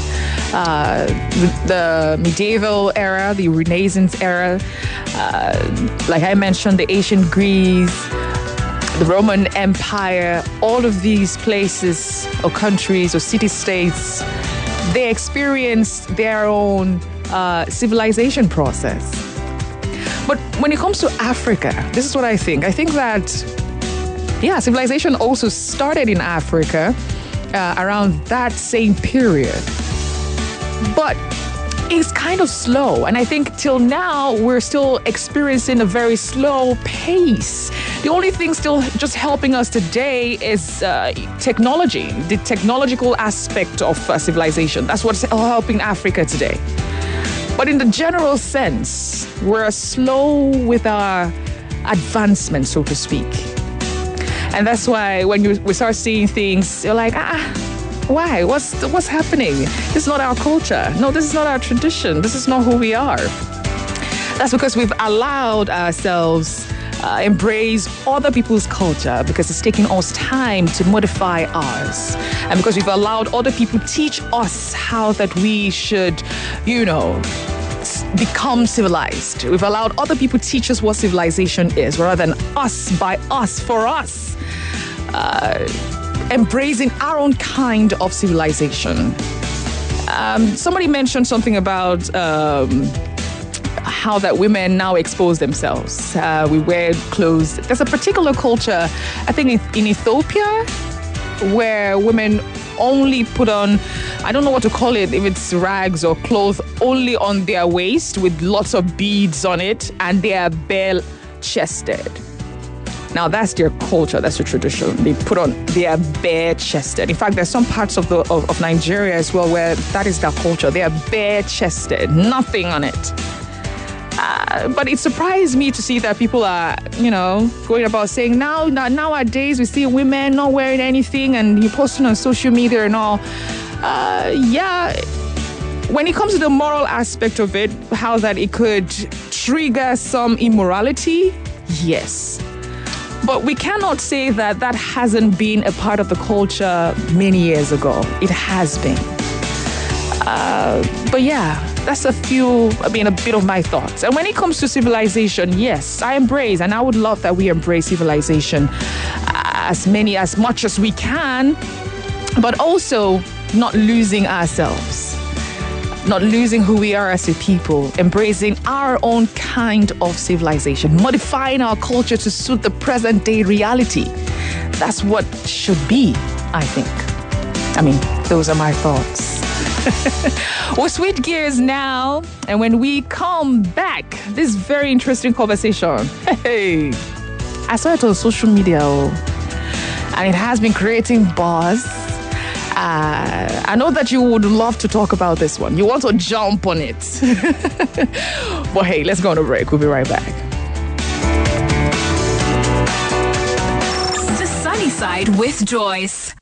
The medieval era, the Renaissance era, like I mentioned, the ancient Greece, the Roman Empire, all of these places or countries or city-states, they experienced their own civilization process. But when it comes to Africa, this is what I think. I think that, civilization also started in Africa around that same period. But it's kind of slow. And I think till now, we're still experiencing a very slow pace. The only thing still just helping us today is technology, the technological aspect of civilization. That's what's helping Africa today. But in the general sense, we're slow with our advancement, so to speak. And that's why when we start seeing things, you're like, why? What's happening? This is not our culture. No, this is not our tradition. This is not who we are. That's because we've allowed ourselves embrace other people's culture because it's taking us time to modify ours. And because we've allowed other people teach us how that we should, become civilized. We've allowed other people teach us what civilization is rather than us, by us, for us. Embracing our own kind of civilization. Somebody mentioned something about how that women now expose themselves. We wear clothes. There's a particular culture, I think in Ethiopia, where women only put on, I don't know what to call it, if it's rags or clothes, only on their waist with lots of beads on it, and they are bare-chested. Now that's their culture, that's their tradition. They are bare-chested. In fact, there's some parts of Nigeria as well where that is their culture. They are bare-chested, nothing on it. But it surprised me to see that people are, going about saying nowadays we see women not wearing anything and you posting on social media and all. When it comes to the moral aspect of it, how that it could trigger some immorality, yes. But we cannot say that hasn't been a part of the culture many years ago. It has been. But yeah, that's a bit of my thoughts. And when it comes to civilization, yes, I embrace, and I would love that we embrace civilization as much as we can, but also not losing ourselves, not losing who we are as a people, embracing our own kind of civilization, modifying our culture to suit the present day reality. That's what should be, I think. I mean, those are my thoughts. We'll switch gears now, and when we come back, this very interesting conversation. Hey, I saw it on social media, and it has been creating buzz. I know that you would love to talk about this one. You want to jump on it. But hey, let's go on a break. We'll be right back. The Sunny Side with Joyce.